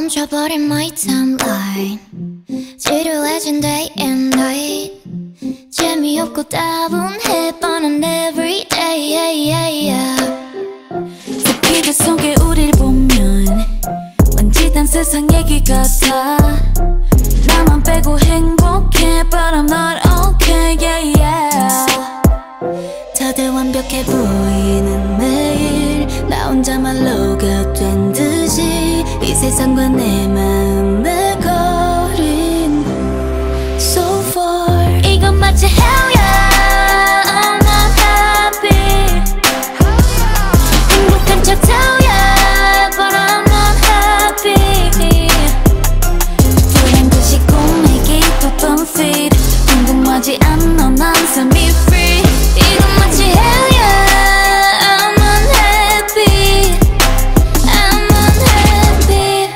멈춰버린 my timeline 지루해진 day and night 재미없고 따분해 뻔한 everyday 스피드 속에 우릴 보면 왠지 단 세상 얘기 같아 나만 빼고 행복해 but I'm not okay yeah, yeah. 다들 완벽해 보이는 매일 나 혼자만 로그아웃 된 듯이 이 세상과 내 마음의 거린 So far 이건 마치 hell야 I'm not happy 행복한 척 tell야 but I'm not happy 불안 듯이 꿈에게 바쁜 feed 궁금하지 않아 넌 semi free 이건 마치 hell야 I'm unhappy I'm unhappy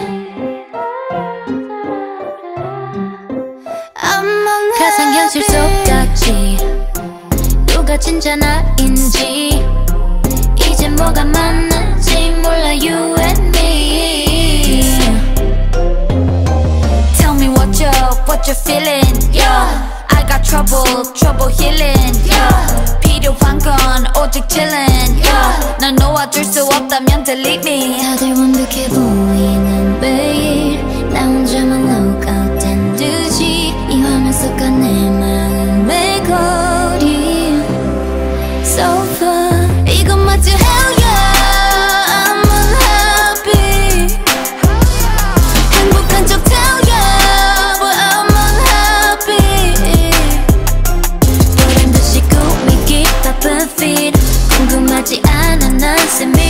I'm unhappy 가상현실 속 같이 누가 진짜 나인지 이제 뭐가 맞는지 몰라 you and me Tell me what you're feeling yeah. I got trouble healing yeah. 필요한 건 오직 chilling yeah. 날 놓아줄 수 없다면 delete me 다들 완벽해 보이는 매일 나 혼자만 logout 된 듯이 이 화면 속과 내 마음의 거리 So far 이건 마치 hell야 I'm unhappy 행복한 척 tell야 but I'm unhappy 보란 듯이 꿈이 깊다 feed 궁금하지 않아 난 semi